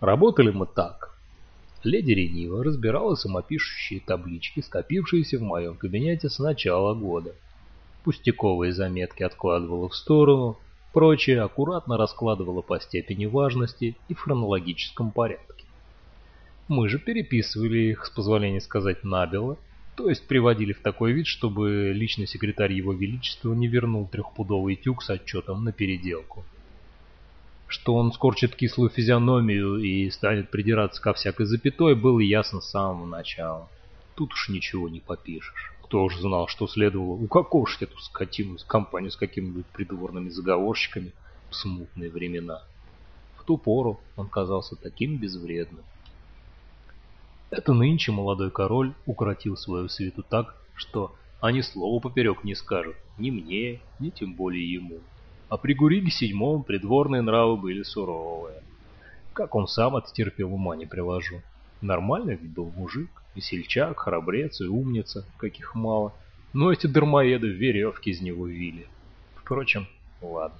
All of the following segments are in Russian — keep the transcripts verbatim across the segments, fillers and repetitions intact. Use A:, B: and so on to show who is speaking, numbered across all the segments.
A: Работали мы так. Леди Ренива разбирала самопишущие таблички, скопившиеся в моем кабинете с начала года. Пустяковые заметки откладывала в сторону, прочее аккуратно раскладывала по степени важности и в хронологическом порядке. Мы же переписывали их, с позволения сказать, набело, то есть приводили в такой вид, чтобы личный секретарь Его Величества не вернул трехпудовый тюк с отчетом на переделку. Что он скорчит кислую физиономию и станет придираться ко всякой запятой, было ясно с самого начала. Тут уж ничего не попишешь. Кто уж знал, что следовало укокошить эту скотину из компании с какими-нибудь придворными заговорщиками в смутные времена. В ту пору он казался таким безвредным. Это нынче молодой король укоротил свою свиту так, что они слова поперек не скажут ни мне, ни тем более ему. А при Гуриге седьмом придворные нравы были суровые. Как он сам это терпел, ума не приложу. Нормальный ведь был мужик, весельчак, храбрец и умница, каких мало. Но эти дармоеды веревки из него вили. Впрочем, ладно.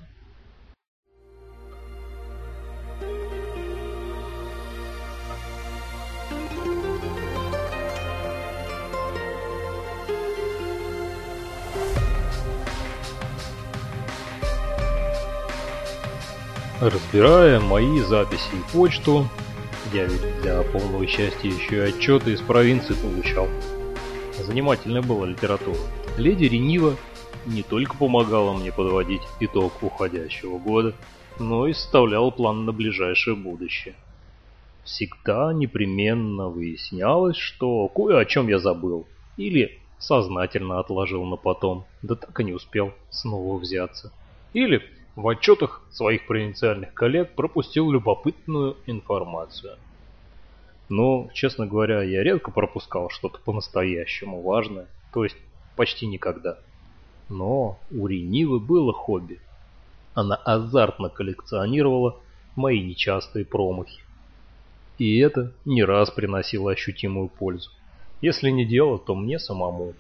A: Разбирая мои записи и почту, я ведь для полного счастья еще и отчеты из провинции получал. Занимательная была литература. Леди Ренива не только помогала мне подводить итог уходящего года, но и составляла план на ближайшее будущее. Всегда непременно выяснялось, что кое о чем я забыл или сознательно отложил на потом, да так и не успел снова взяться. Или в отчетах своих провинциальных коллег пропустил любопытную информацию. Но, честно говоря, я редко пропускал что-то по-настоящему важное, то есть почти никогда. Но у Ренивы было хобби. Она азартно коллекционировала мои нечастые промахи. И это не раз приносило ощутимую пользу. Если не дело, то мне самому.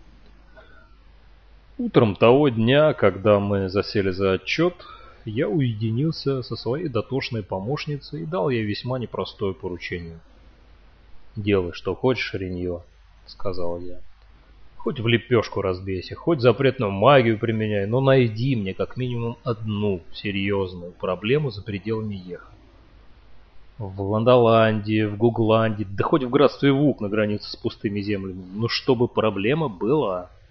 A: Утром того дня, когда мы засели за отчет, я уединился со своей дотошной помощницей и дал ей весьма непростое поручение. «Делай, что хочешь, Реньо», — сказал я. «Хоть в лепешку разбейся, хоть запретную магию применяй, но найди мне как минимум одну серьезную проблему за пределами Еха. В Ландоландии, в Гугландии, да хоть в графстве Вук на границе с пустыми землями, но чтобы проблема была».